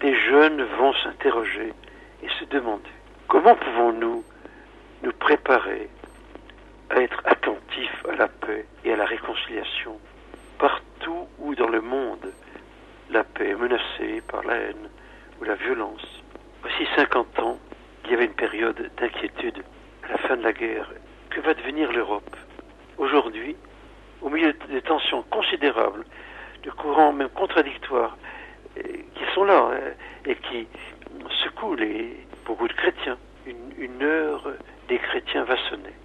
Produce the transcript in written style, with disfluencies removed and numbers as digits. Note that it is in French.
les jeunes vont s'interroger et se demander comment pouvons-nous nous préparer à être attentifs à la paix et à la réconciliation partout où dans le monde la paix est menacée par la haine ou la violence. Voici 50 ans, il y avait une période d'inquiétude à la fin de la guerre. Que va devenir l'Europe? Aujourd'hui, au milieu de tensions considérables, de courants même contradictoires, qui sont là et qui secouent beaucoup de chrétiens, une heure des chrétiens va sonner.